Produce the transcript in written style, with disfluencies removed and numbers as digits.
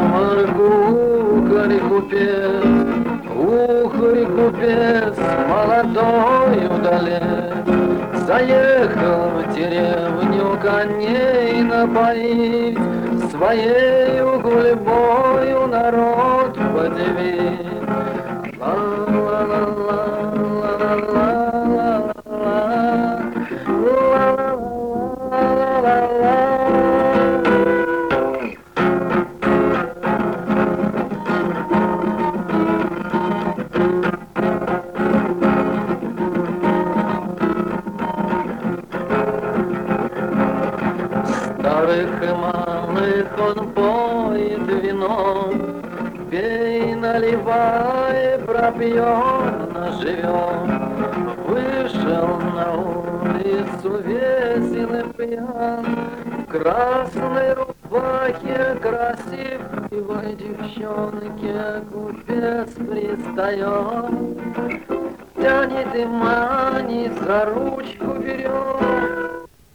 ухари купец, ухари купец, молодой удалец. Заехал в деревню коней напоить, своею гульбою народ подивить. Старых и малых он поет вином, пей, наливай, пропьем, наживем. Вышел на улицу весел и пьян, в красной рубахе красивой девчонке купец пристает. Тянет и манит, за ручку берет,